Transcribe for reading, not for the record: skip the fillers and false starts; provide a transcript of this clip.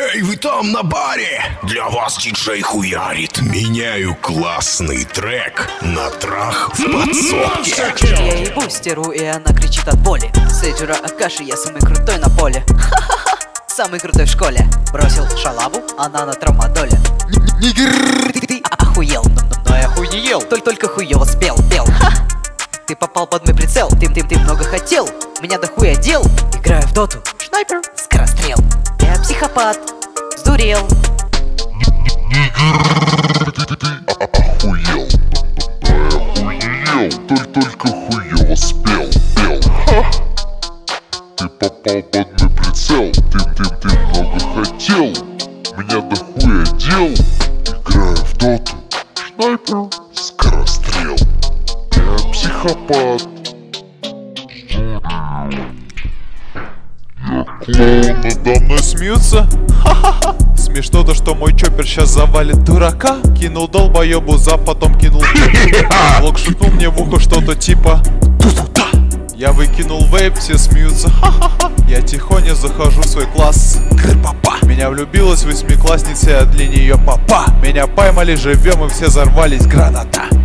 Эй, вы там на баре? Для вас диджей хуярит. Меняю классный трек на трах в подсобке. Я ей бустеру, и она кричит от боли. Сейджера Акаши, я самый крутой на поле. Ха-ха-ха, самый крутой в школе. Бросил шалаву, она на травмадоле. Нигер, ты охуел, но я хуй не ел. Только хуёво спел, пел. Ты попал под мой прицел, ты много хотел. Меня до хуя дел. Играю в доту, снайпер, скорострел. Я психопат, сдурел. Охуел, только хуёво спел, пел. Ты попал под мой прицел, ты много хотел. Меня до хуя дел. Играю в доту, снайпер, скорострел. Я психопат. Клоун надо мной смеются. Ха-ха-ха. Смешно то, что мой чоппер сейчас завалит дурака. Кинул долбоебу за, потом кинул блок шутнул мне в ухо что-то типа ту-ту-та. Я выкинул вейп, все смеются. Ха-ха-ха. Я тихоня захожу в свой класс. Гр-папа. Меня влюбилась восьмиклассница, а для нее папа. Меня поймали живем и все взорвались, граната.